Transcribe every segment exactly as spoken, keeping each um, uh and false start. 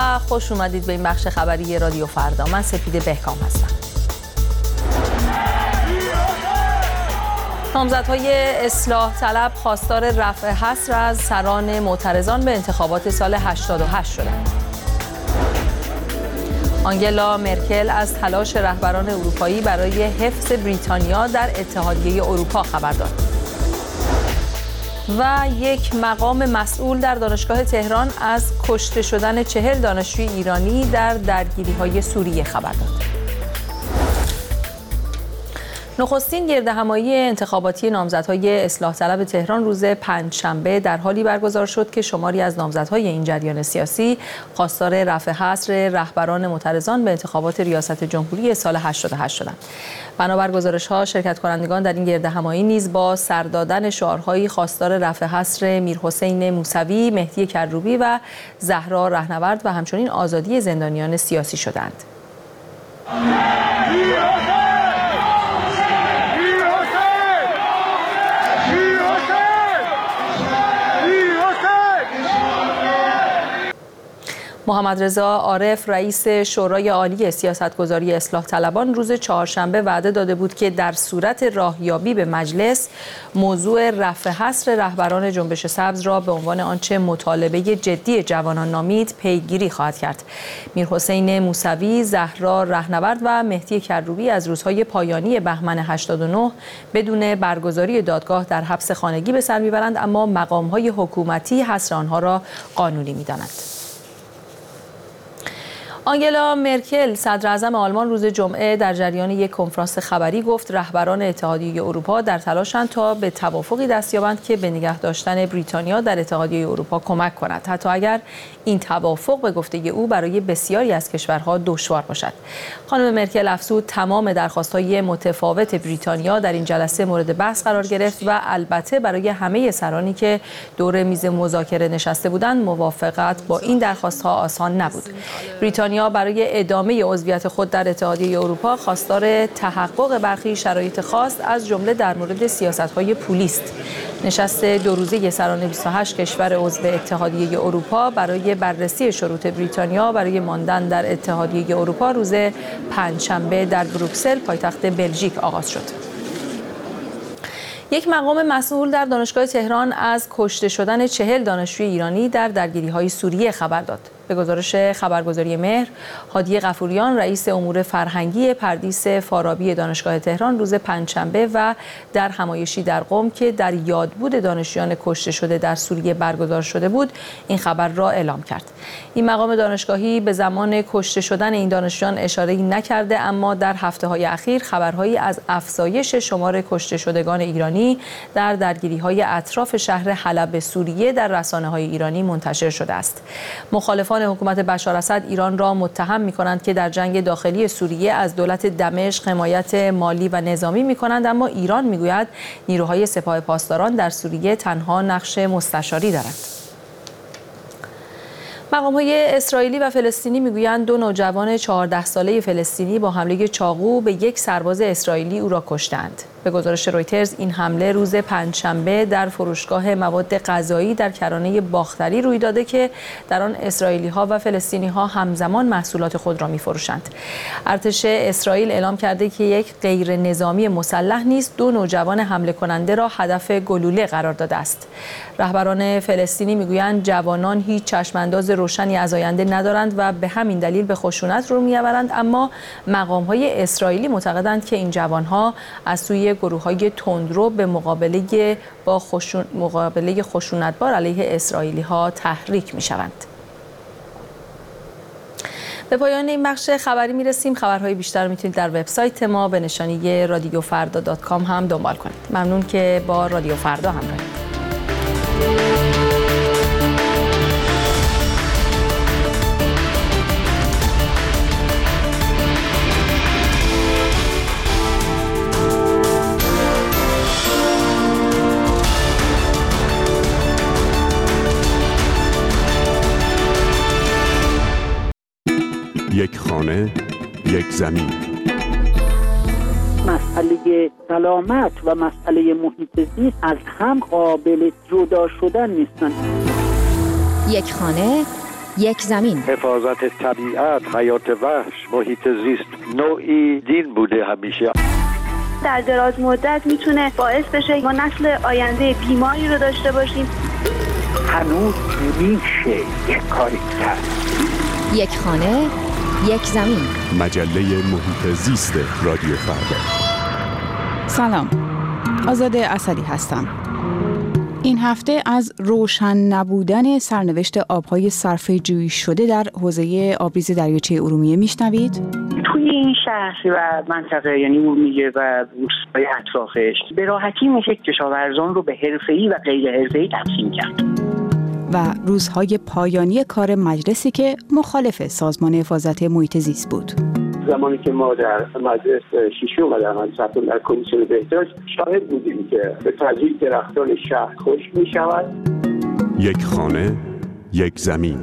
و خوش اومدید به این بخش خبری رادیو فردا. من سپیده بهکام هستم. نامزدهای اصلاح طلب خواستار رفع حصر از سران معترضان به انتخابات سال هشتاد و هشت شدند. آنگلا مرکل از تلاش رهبران اروپایی برای حفظ بریتانیا در اتحادیه اروپا خبر داد. و یک مقام مسئول در دانشگاه تهران از کشته شدن چهل دانشجوی ایرانی در درگیری‌های سوریه خبر داد. نخستین گردهمایی انتخاباتی نامزدهای اصلاح طلب تهران روز پنجشنبه در حالی برگزار شد که شماری از نامزدهای این جریان سیاسی خواستار رفع حصر رهبران معترضان به انتخابات ریاست جمهوری سال هشتاد و هشت شدند. بنابر گزارش‌ها شرکت کنندگان در این گردهمایی نیز با سر دادن شعارهایی خواستار رفع حصر میرحسین موسوی، مهدی کروبی و زهرا رهنورد و همچنین آزادی زندانیان سیاسی شدند. محمد رضا عارف رئیس شورای عالی سیاستگذاری اصلاح طلبان روز چهارشنبه وعده داده بود که در صورت راهیابی به مجلس موضوع رفع حصر رهبران جنبش سبز را به عنوان آنچه مطالبه جدی جوانان نامید پیگیری خواهد کرد. میرحسین موسوی، زهرا رهنورد و مهدی کروبی از روزهای پایانی بهمن هشتاد و نه بدون برگزاری دادگاه در حبس خانگی به سر میبرند، اما مقام‌های حکومتی حصر آنها را قانونی می‌دانند. آنگلا مرکل صدر اعظم آلمان روز جمعه در جریان یک کنفرانس خبری گفت رهبران اتحادیه اروپا در تلاشند تا به توافقی دست یابند که به نگه داشتن بریتانیا در اتحادیه اروپا کمک کند، حتی اگر این توافق به گفته او برای بسیاری از کشورها دشوار باشد. خانم مرکل افزود تمام درخواست‌های متفاوت بریتانیا در این جلسه مورد بحث قرار گرفت و البته برای همه سرانی که دور میز مذاکره نشسته بودند موافقت با این درخواست‌ها آسان نبود. بریتانیا برای ادامه عضویت خود در اتحادیه اروپا خواستار تحقق برخی شرایط خاص از جمله در مورد سیاست‌های پولی است. نشست دو روزه سران بیست و هشت کشور عضو اتحادیه اروپا برای بررسی شروط بریتانیا برای ماندن در اتحادیه اروپا روز پنجشنبه در بروکسل پایتخت بلژیک آغاز شد. یک مقام مسئول در دانشگاه تهران از کشته شدن چهل دانشجوی ایرانی در درگیری‌های سوریه خبر داد. به گزارش خبرگزاری مهر، هادی غفوریان رئیس امور فرهنگی پردیس فارابی دانشگاه تهران روز پنجشنبه و در همایشی در قم که در یادبود دانشجویان کشته شده در سوریه برگزار شده بود این خبر را اعلام کرد. این مقام دانشگاهی به زمان کشته شدن این دانشجویان اشاره‌ای نکرده، اما در هفته‌های اخیر خبرهایی از افزایش شمار کشته شدگان ایرانی در درگیری‌های اطراف شهر حلب سوریه در رسانه‌های ایرانی منتشر شده است. مخالفان حکومت بشار اسد ایران را متهم می‌کنند که در جنگ داخلی سوریه از دولت دمشق حمایت مالی و نظامی می‌کنند، اما ایران می‌گوید نیروهای سپاه پاسداران در سوریه تنها نقش مستشاری دارند. مقام‌های اسرائیلی و فلسطینی می‌گویند دو نوجوان چهارده ساله فلسطینی با حمله چاقو به یک سرباز اسرائیلی او را کشتند. به گزارش رویترز این حمله روز پنجشنبه در فروشگاه مواد غذایی در کرانه باختری روی داده که در آن اسرائیلی‌ها و فلسطینی‌ها همزمان محصولات خود را می‌فروشند. ارتش اسرائیل اعلام کرده که یک غیر نظامی مسلح نیز دو نوجوان حمله کننده را هدف گلوله قرار داده است. رهبران فلسطینی می‌گویند جوانان هیچ چشم‌انداز روشنی از آینده ندارند و به همین دلیل به خشونت رو می‌آورند، اما مقام‌های اسرائیلی معتقدند که این جوان‌ها از سوی گروه‌های تندرو به مقابله با خشون... مقابله خشونتبار علیه اسرائیلی‌ها تحریک می‌شوند. به پایان این بخش خبری می‌رسیم. خبرهای بیشتر رو می‌تونید در وبسایت ما به نشانی رادیو فردا دات کام هم دنبال کنید. ممنون که با رادیو فردا همراهید. یک خانه، یک زمین. مسئله سلامت و مسئله محیط زیست از هم قابل جدا شدن نیستن. یک خانه، یک زمین. حفاظت طبیعت، حیات وحش، محیط زیست نوعی دین بوده همیشه. در دراز مدت میتونه باعث بشه ما نسل آینده بیماری رو داشته باشیم. هنوز میشه یک کاری کرد. یک خانه، یک زمین. مجله محیط زیست رادیو فردا. سلام، آزاده اسدی هستم. این هفته از روشن نبودن سرنوشت آبهای صرفه‌جویی شده در حوزه آبریز دریاچه ارومیه میشنوید؟ توی این شهر و منطقه یعنی ارومیه و روستای اطرافش به راحتی میشه کشاورزان رو به حرفه‌ای و غیر حرفه‌ای تقسیم کرد. و روزهای پایانی کار مجلسی که مخالف سازمان حفاظت محیط زیست بود. زمانی که ما در مجلس ششم و در مجلس در کمیسیون بهداشت شاهد بودیم که به تدریج درختان شهر خشک می شود. یک خانه، یک زمین.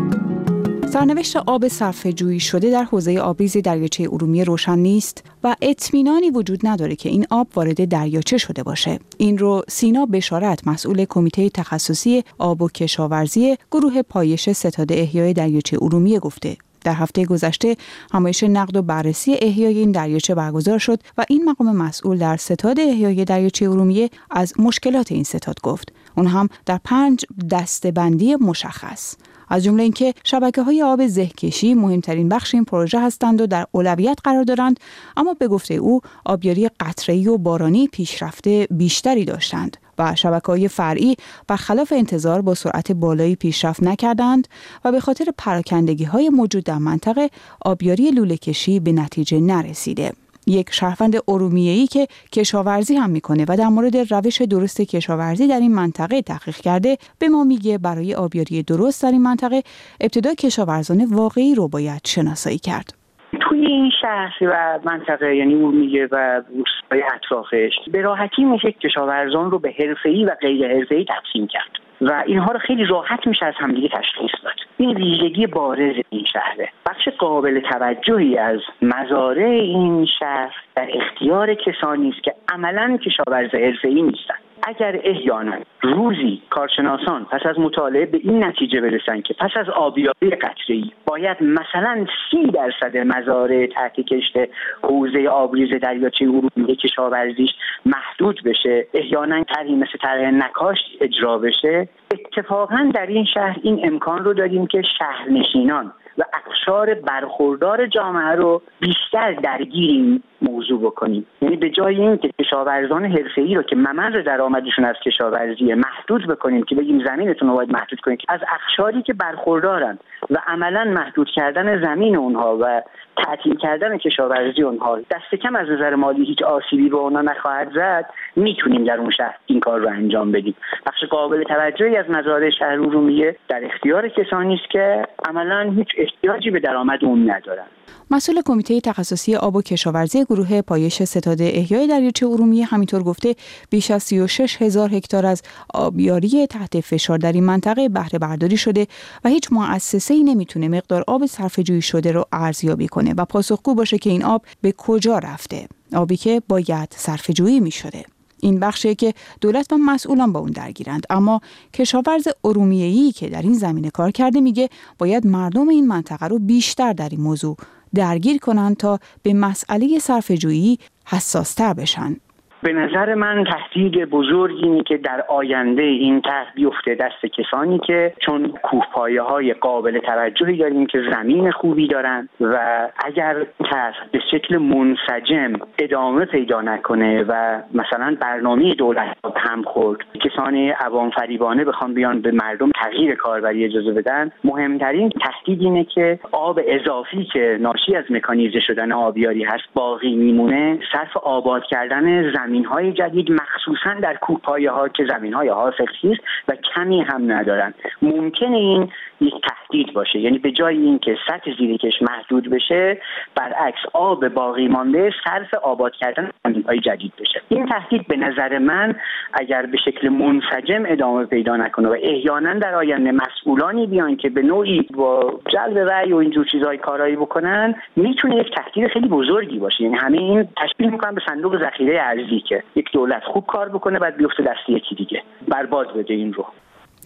سرنوشت آب صرفه‌جویی شده در حوزه آبریز دریاچه ارومیه روشن نیست و اطمینانی وجود نداره که این آب وارد دریاچه شده باشه. این رو سینا بشارت، مسئول کمیته تخصصی آب و کشاورزی گروه پایش ستاد احیای دریاچه ارومیه گفته. در هفته گذشته همایش نقد و بررسی احیای این دریاچه برگزار شد و این مقام مسئول در ستاد احیای دریاچه ارومیه از مشکلات این ستاد گفت. اون هم در پنج دسته‌بندی مشخص. از جمله اینکه شبکه‌های آب زهکشی مهمترین بخش این پروژه هستند و در اولویت قرار دارند، اما به گفته او آبیاری قطره‌ای و بارانی پیشرفته بیشتری داشتند و شبکه‌های فرعی برخلاف انتظار با سرعت بالایی پیشرفت نکردند و به خاطر پراکندگی‌های موجود در منطقه آبیاری لوله‌کشی به نتیجه نرسیده. یک شهروند ارومیه‌ای که کشاورزی هم میکنه و در مورد روش درست کشاورزی در این منطقه تحقیق کرده به ما میگه برای آبیاری درست در این منطقه ابتدا کشاورزان واقعی رو باید شناسایی کرد. توی این شهر و منطقه یعنی ارومیه و روستای اطرافش به راحتی میشه کشاورزان رو به حرفه‌ای و غیر حرفه‌ای تقسیم کرد و اینها رو خیلی راحت میشه از همدیگه تشخیص داد. این ویژگی بارز این شهره. بخش قابل توجهی از مزارع این شهر در اختیار کسانی است که عملاً کشاورز حرفه‌ای نیستند. اگر احیانا روزی کارشناسان پس از مطالعه به این نتیجه برسن که پس از آبیاری قطره‌ای باید مثلا سی درصد مزارع تحت کشت حوزه آبریز دریاچه ارومیه کشاورزیش محدود بشه، احیانا طرحی مثل طرح نکاش اجرا بشه، اتفاقا در این شهر این امکان رو داریم که شهرنشینان و اقشار برخوردار جامعه رو بیشتر درگیر این موضوع بکنیم. یعنی به جای این که کشاورزان حرفه‌ای رو که ممر درآمدشون از کشاورزی محدود بکنیم که بگیم زمینتون رو باید محدود کنیم، از اقشاری که برخوردارن و عملاً محدود کردن زمین اونها و تعطیل کردن کشاورزی اونها دست کم از نظر مالی هیچ آسیبی به اونها نخواهد زد، میتونیم در اون شهر این کار رو انجام بدیم. بخش قابل توجهی از مزارع شهر ارومیه در اختیار کسانی است که عملاً هیچ احتیاجی به درآمد اون ندارن. مسئول کمیته تخصصی آب و کشاورزی گروه پایش ستاد احیای دریاچه ارومیه همینطور گفته بیش از سی و شش هزار هکتار از آبیاری تحت فشار در این منطقه بهره برداری شده و هیچ مؤسسه‌ای نمیتونه مقدار آب صرفه‌جویی شده رو ارزیابی کنه و پاسخگو باشه که این آب به کجا رفته، آبی که باید صرفه‌جویی می‌شده. این بخشی که دولت و مسئولان با اون درگیرند، اما کشاورز ارومیه‌ای که در این زمینه کار کرده میگه باید مردم این منطقه رو بیشتر در این موضوع درگیر کنن تا به مسئله صرفه‌جویی حساس‌تر بشن. به نظر من تهدید بزرگ اینه که در آینده این طرح بیفته دست کسانی که چون کوهپایه‌های قابل توجهی داریم که زمین خوبی دارن و اگر طرح به شکل منسجم ادامه پیدا نکنه و مثلا برنامه دولت هم خورد، کسانی عوام فریبانه بخوام بیان به مردم تغییر کاربری اجازه بدن، مهمترین تهدید اینه که آب اضافی که ناشی از مکانیزه شدن آبیاری هست باقی میمونه، صرف آباد کردن زمین زمین‌های جدید مخصوصاً در کوهپایه‌ها که زمین‌های حاصلخیز و کمی هم ندارن. ممکنه این یک تهدید باشه، یعنی به جای اینکه سطح زیرکش محدود بشه برعکس آب باقی مانده صرف آباد کردن زمین‌های جدید بشه. این تهدید به نظر من اگر به شکل منسجم ادامه پیدا نکنه و احیانا در آینده مسئولانی بیان که به نوعی با جلب رأی و اینجور چیزای کارایی بکنن، میتونه یک تهدید خیلی بزرگی باشه. یعنی همه این تشبیه میکنن به صندوق ذخیره ارزی که یک دولت خوب کار بکنه بعد بیفته دست یکی دیگه برباد بده این رو.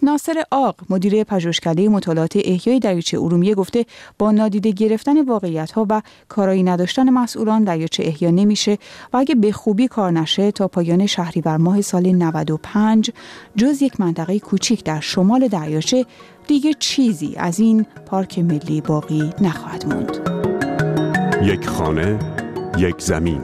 ناصر عاق، مدیر پژوهشکده مطالعات احیای دریاچه ارومیه گفته با نادیده گرفتن واقعیت‌ها و کارایی نداشتن مسئولان دریاچه احیا نمیشه و اگه به خوبی کار نشه تا پایان شهریور ماه سال نود و پنج جز یک منطقه کوچیک در شمال دریاچه دیگه چیزی از این پارک ملی باقی نخواهد موند. یک خانه، یک زمین.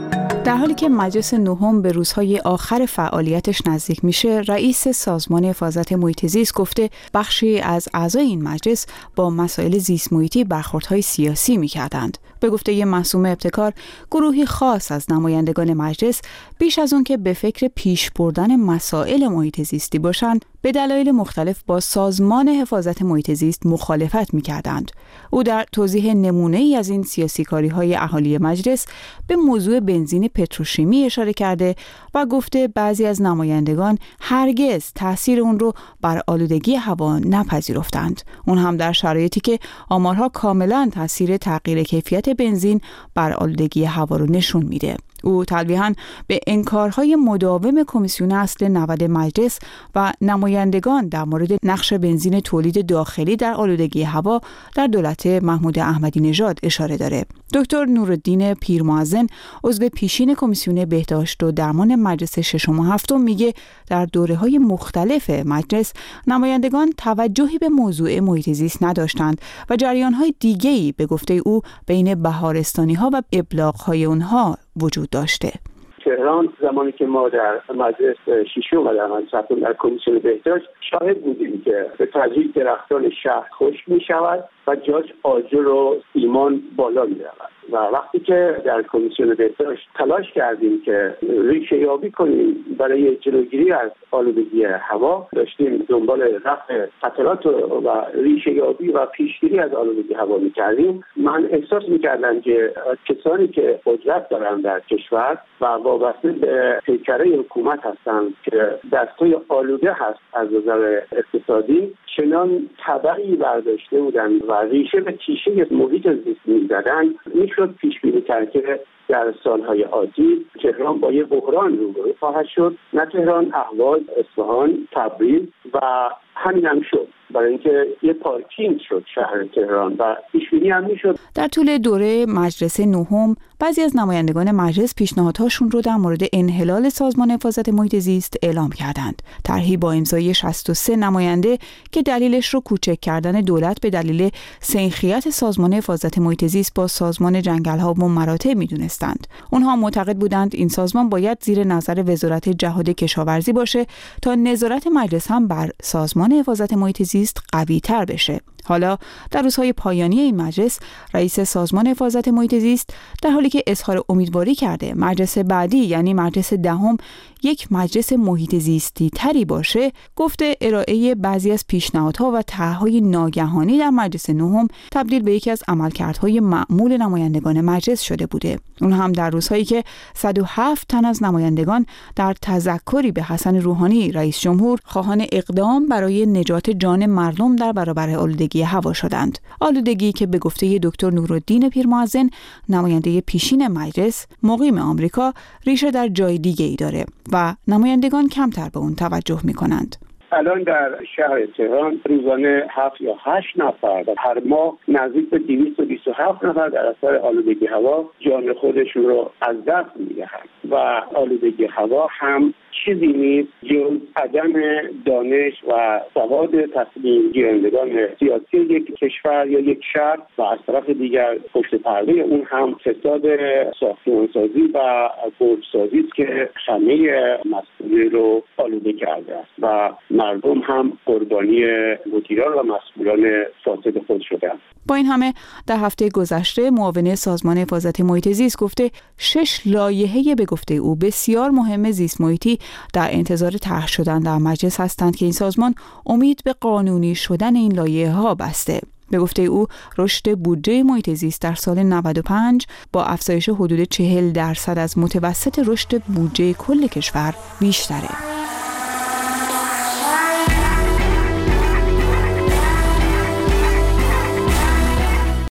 در حالی که مجلس نهم به روزهای آخر فعالیتش نزدیک میشه، رئیس سازمان حفاظت محیط زیست گفته بخشی از اعضای این مجلس با مسائل زیست محیطی برخوردهای سیاسی میکردند. به گفته یه معصوم ابتکار، گروهی خاص از نمایندگان مجلس بیش از اون که به فکر پیش بردن مسائل محیط زیستی باشند، به دلایل مختلف با سازمان حفاظت محیط زیست مخالفت می‌کردند. او در توضیح نمونه‌ای از این سیاسی‌کاری‌های اهالی مجلس به موضوع بنزین پتروشیمی اشاره کرده و گفته بعضی از نمایندگان هرگز تأثیر اون رو بر آلودگی هوا نپذیرفتند. اون هم در شرایطی که آمارها کاملاً تأثیر تغییر کیفیت بنزین بر آلودگی هوا رو نشون میده. او تلویحاً به انکارهای مداوم کمیسیون اصل نود مجلس و نمایندگان در مورد نقش بنزین تولید داخلی در آلودگی هوا در دولت محمود احمدی نژاد اشاره داره. دکتر نورالدین پیرمعظم، عضو پیشین کمیسیون بهداشت و درمان مجلس ششم و هفتم، میگه در دوره‌های مختلف مجلس نمایندگان توجهی به موضوع محیط زیست نداشتند و جریان‌های دیگه‌ای به گفته او بین بهارستانی‌ها و ابلاغ‌های اونها وجود داشته. تهران زمانی که ما در مجلس ششم و در مجلس در کمیسیون بهداشت شاهد بودیم که به تدریج درختان شهر خشک می شود و جاش آجر و سیمان بالا می رود و وقتی که در کمیسیون بهداشت تلاش کردیم که ریشه یابی کنیم برای جلوگیری از آلودگی هوا، داشتیم دنبال رفع خطرات و ریشه یابی و پیشگیری از آلودگی هوا می کردیم، من احساس می کردم که کسانی که قدرت دارن در کشور و وابسته به پیکره حکومت هستند که دستای آلوده هست از نظر اقتصادی، چنان تبعی برداشته بودن و ریشه به تیشه محیط زیست می‌زدن، میشد پیش بینی کرد که در سالهای آتی تهران با یه بحران روبرو خواهد شد. نه تهران، اهواز، اصفهان، تبریز و همین هم شد، برای اینکه یه پارکینگ شد شهر تهران و پیشبینی هم میشد. در طول دوره مجلس نهم بعضی از نمایندگان مجلس پیشنهادهاشون رو در مورد انحلال سازمان حفاظت محیط زیست اعلام کردند. طرحی با امضای شصت و سه نماینده که دلیلش رو کوچک کردن دولت به دلیل سنخیت سازمان حفاظت محیط زیست با سازمان جنگل‌ها و مراتع میدونستند. اونها معتقد بودند این سازمان باید زیر نظر وزارت جهاد کشاورزی باشه تا نظارت مجلس هم بر سازمان حفاظت محیط زیست قوی تر بشه. حالا در روزهای پایانی این مجلس، رئیس سازمان حفاظت محیط زیست در حالی که اظهار امیدواری کرده مجلس بعدی یعنی مجلس دهم یک مجلس محیط زیستی تری باشه، گفته ارائه بعضی از پیشنهادها و طرح‌های ناگهانی در مجلس نهم تبدیل به یکی از عملکردهای معمول نمایندگان مجلس شده بوده. اون هم در روزهایی که صد و هفت تن از نمایندگان در تذکری به حسن روحانی رئیس جمهور خواهان اقدام برای نجات جان مردم در برابر آلودگی هوا شدند. آلودگی که به گفته دکتر نورالدین پیرمعظم، نماینده پیشین مجلس مقیم آمریکا، ریشه در جای دیگه‌ای داره و نمایندگان کمتر به اون توجه می‌کنند. الان در شهر تهران روزانه هفت یا هشت نفر و هر ماه نزدیک به دویست و بیست و هفت نفر در اثر آلودگی هوا جان خودشون رو از دست میدهند و آلودگی هوا هم چیزی نیست جز عدم دانش و سواد تصمیم گیرندگان سیاسی یک کشور یا یک شهر و از طرف دیگر پشت پرده اون هم فساد ساختمانسازی و برج‌سازی است که همه مسئولی رو آلوده کرده است و مردم هم قربانی مدیران و مسئولان فاسد خود شدند. با این همه در هفته گذشته معاون سازمان حفاظت محیط زیست گفته شش لایحه به گفته او بسیار مهم زیست محیطی در انتظار طرح شدن در مجلس هستند که این سازمان امید به قانونی شدن این لایحه ها بسته. به گفته او رشد بودجه محیط زیست در سال نود و پنج با افزایش حدود چهل درصد از متوسط رشد بودجه کل کشور بیشتره.